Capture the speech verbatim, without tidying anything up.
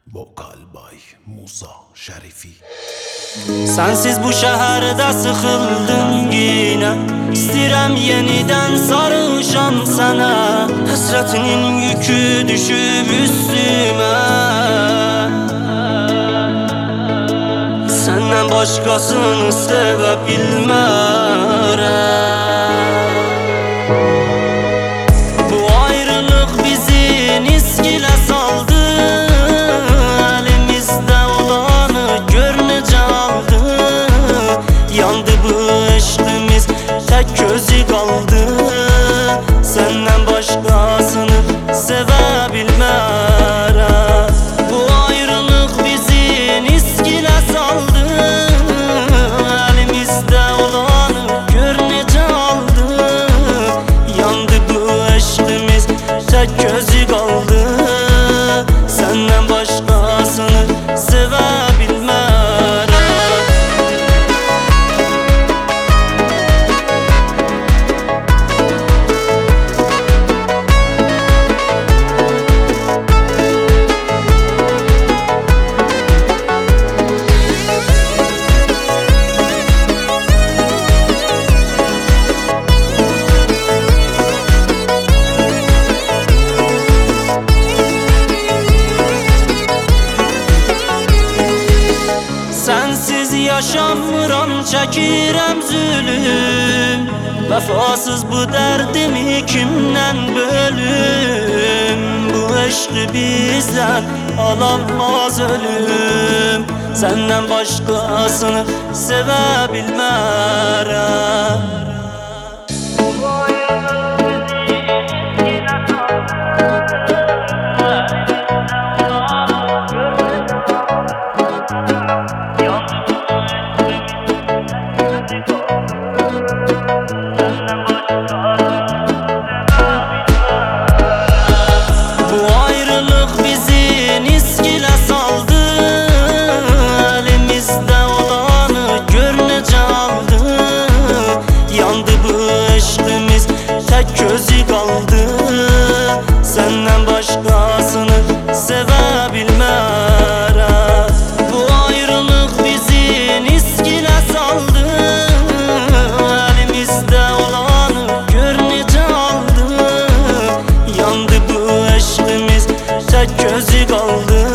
Vokal Bay Musa Şerifi. Sensiz bu şehirde sıkıldım yine, İstirem yeniden sarışam sana. Hasretinin yükü düşüp üstüme, senden başkasını sevebilmem. Bu ayrılık bizi niskile saldı, elimizde olanı gönlünce aldı. Yandı bu aşkımız, tek gözü kaldı, senden başkasını sevebilmem. Bu ayrılık bizi niskile saldı, elimizde olanı gönlünce aldı. Yandı bu aşkımız, tek gözü kaldı, senden başkasını sevebilmem. Sensiz yaşamıram, çəkirəm zulüm. Vəfasız bu dərdimi kimdən bölüm? Bu eşqi bizdən alanmaz ölüm, senden başkasını sevebilmərəm. Tek gözü kaldı, senden başkasını sevebilmem. Bu ayrılık bizi niskile saldı, elimizde olanı gönlünce aldı. Yandı bu aşkımız, tek gözü kaldı,